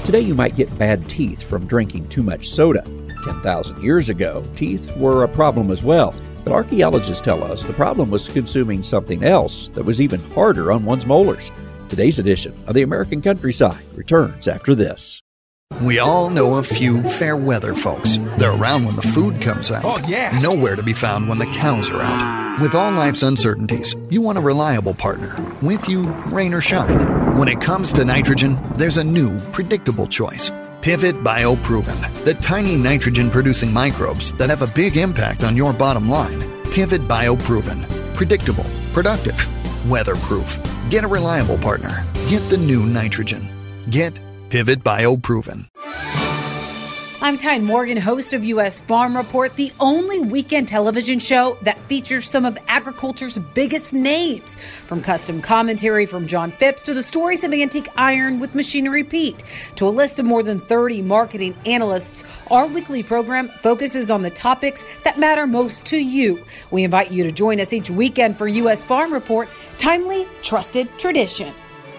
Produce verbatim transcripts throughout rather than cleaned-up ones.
Today you might get bad teeth from drinking too much soda. ten thousand years ago, teeth were a problem as well. But archaeologists tell us the problem was consuming something else that was even harder on one's molars. Today's edition of the American Countryside returns after this. We all know a few fair weather folks. They're around when the food comes out. Oh, yeah. Nowhere to be found when the cows are out. With all life's uncertainties, you want a reliable partner. With you, rain or shine. When it comes to nitrogen, there's a new, predictable choice. Pivot BioProven, the tiny nitrogen-producing microbes that have a big impact on your bottom line. Pivot BioProven. Predictable, productive, weatherproof. Get a reliable partner. Get the new nitrogen. Get Pivot BioProven. I'm Tyne Morgan, host of U S Farm Report, the only weekend television show that features some of agriculture's biggest names. From custom commentary from John Phipps to the stories of antique iron with Machinery Pete to a list of more than thirty marketing analysts, our weekly program focuses on the topics that matter most to you. We invite you to join us each weekend for U S Farm Report, timely, trusted tradition.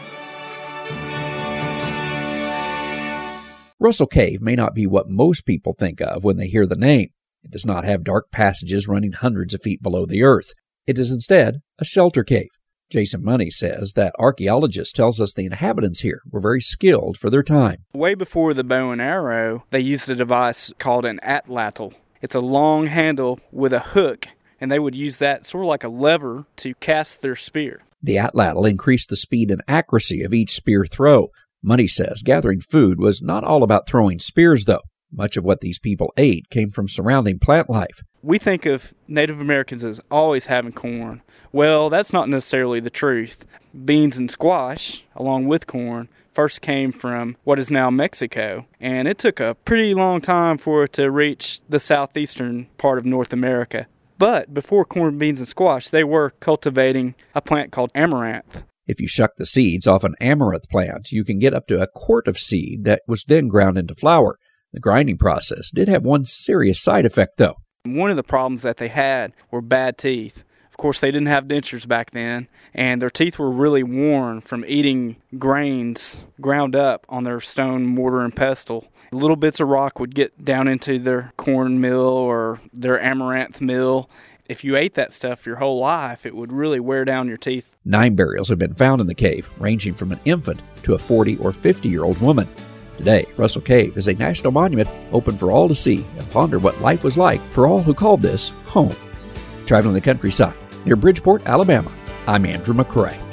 Russell Cave may not be what most people think of when they hear the name. It does not have dark passages running hundreds of feet below the earth. It is instead a shelter cave. Jason Money says that archaeologist tells us the inhabitants here were very skilled for their time. Way before the bow and arrow, they used a device called an atlatl. It's a long handle with a hook, and they would use that sort of like a lever to cast their spear. The atlatl increased the speed and accuracy of each spear throw. Money says gathering food was not all about throwing spears, though. Much of what these people ate came from surrounding plant life. We think of Native Americans as always having corn. Well, that's not necessarily the truth. Beans and squash, along with corn, first came from what is now Mexico, and it took a pretty long time for it to reach the southeastern part of North America. But before corn, beans, and squash, they were cultivating a plant called amaranth. If you shuck the seeds off an amaranth plant, you can get up to a quart of seed that was then ground into flour. The grinding process did have one serious side effect, though. One of the problems that they had were bad teeth. Of course, they didn't have dentures back then, and their teeth were really worn from eating grains ground up on their stone mortar and pestle. Little bits of rock would get down into their corn mill or their amaranth mill. If you ate that stuff your whole life, it would really wear down your teeth. Nine burials have been found in the cave, ranging from an infant to a forty or fifty-year-old woman. Today, Russell Cave is a national monument open for all to see and ponder what life was like for all who called this home. Traveling the countryside near Bridgeport, Alabama, I'm Andrew McCrae.